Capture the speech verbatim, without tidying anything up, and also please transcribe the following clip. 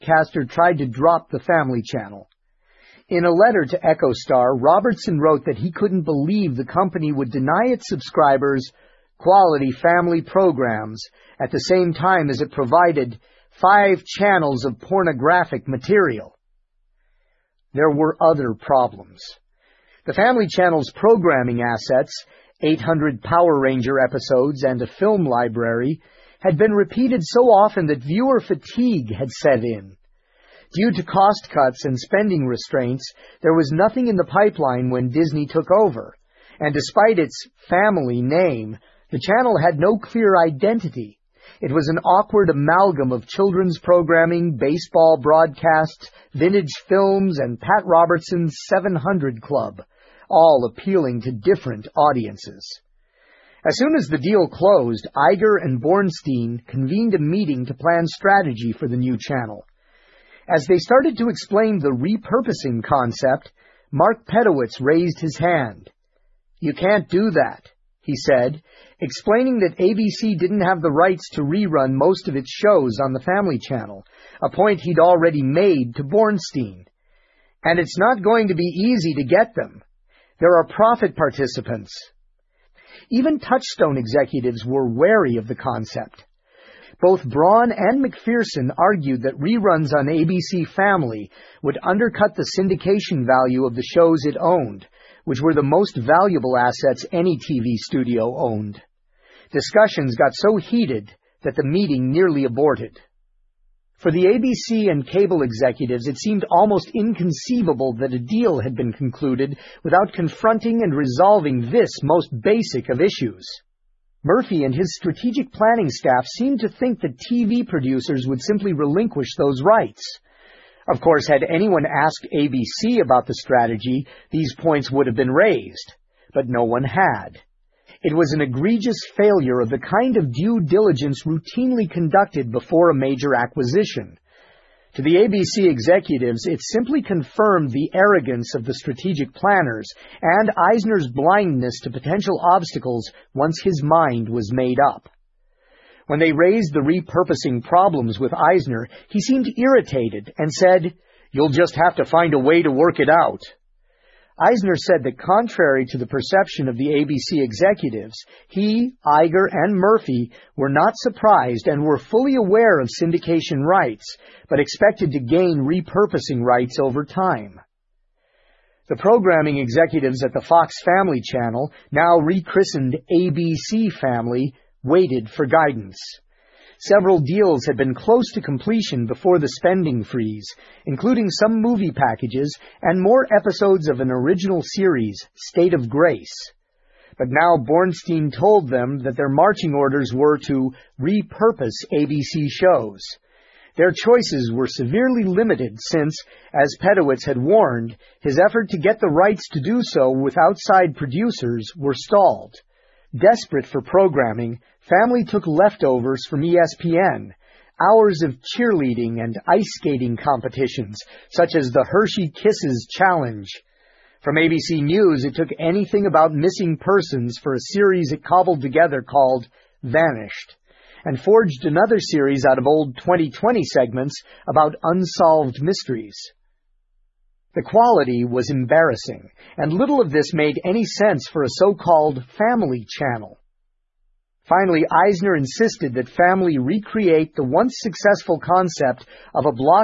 broadcaster tried to drop the Family Channel. In a letter to EchoStar, Robertson wrote that he couldn't believe the company would deny its subscribers quality family programs at the same time as it provided five channels of pornographic material. There were other problems. The Family Channel's programming assets, eight hundred Power Ranger episodes and a film library, had been repeated so often that viewer fatigue had set in. Due to cost cuts and spending restraints, there was nothing in the pipeline when Disney took over, and despite its family name, the channel had no clear identity. It was an awkward amalgam of children's programming, baseball broadcasts, vintage films, and Pat Robertson's seven hundred Club, all appealing to different audiences. As soon as the deal closed, Iger and Bornstein convened a meeting to plan strategy for the new channel. As they started to explain the repurposing concept, Mark Pedowitz raised his hand. "You can't do that," he said, explaining that A B C didn't have the rights to rerun most of its shows on the Family Channel, a point he'd already made to Bornstein. "And it's not going to be easy to get them. There are profit participants." Even Touchstone executives were wary of the concept. Both Braun and McPherson argued that reruns on A B C Family would undercut the syndication value of the shows it owned, which were the most valuable assets any T V studio owned. Discussions got so heated that the meeting nearly aborted. For the A B C and cable executives, it seemed almost inconceivable that a deal had been concluded without confronting and resolving this most basic of issues. Murphy and his strategic planning staff seemed to think that T V producers would simply relinquish those rights. Of course, had anyone asked A B C about the strategy, these points would have been raised, but no one had. It was an egregious failure of the kind of due diligence routinely conducted before a major acquisition. To the A B C executives, it simply confirmed the arrogance of the strategic planners and Eisner's blindness to potential obstacles once his mind was made up. When they raised the repurposing problems with Eisner, he seemed irritated and said, "You'll just have to find a way to work it out." Eisner said that contrary to the perception of the A B C executives, he, Iger, and Murphy were not surprised and were fully aware of syndication rights, but expected to gain repurposing rights over time. The programming executives at the Fox Family Channel, now rechristened A B C Family, waited for guidance. Several deals had been close to completion before the spending freeze, including some movie packages and more episodes of an original series, State of Grace. But now Bornstein told them that their marching orders were to repurpose A B C shows. Their choices were severely limited since, as Pedowitz had warned, his effort to get the rights to do so with outside producers were stalled. Desperate for programming, Family took leftovers from E S P N, hours of cheerleading and ice skating competitions, such as the Hershey Kisses Challenge. From A B C News, it took anything about missing persons for a series it cobbled together called Vanished, and forged another series out of old twenty twenty segments about unsolved mysteries. The quality was embarrassing, and little of this made any sense for a so-called Family Channel. Finally, Eisner insisted that Family recreate the once successful concept of a block